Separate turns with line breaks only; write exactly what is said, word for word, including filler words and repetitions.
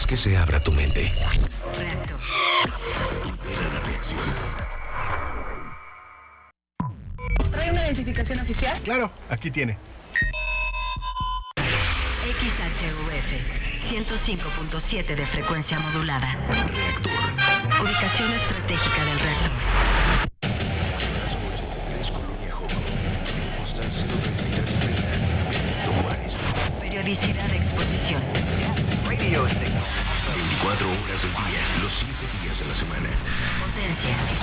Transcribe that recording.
Haz que se abra tu mente.
Reactor.
Libera la reacción.
¿Trae una identificación oficial?
Claro, aquí tiene.
X H U F, ciento cinco punto siete de frecuencia modulada.
Reactor.
Ubicación estratégica del reactor.
ochenta y tres Colonia Joco. Postal cero treinta y tres treinta. Benito Juárez.
Periodicidad de exposición.
veinticuatro horas del día, los siete días de la semana.
Potencia.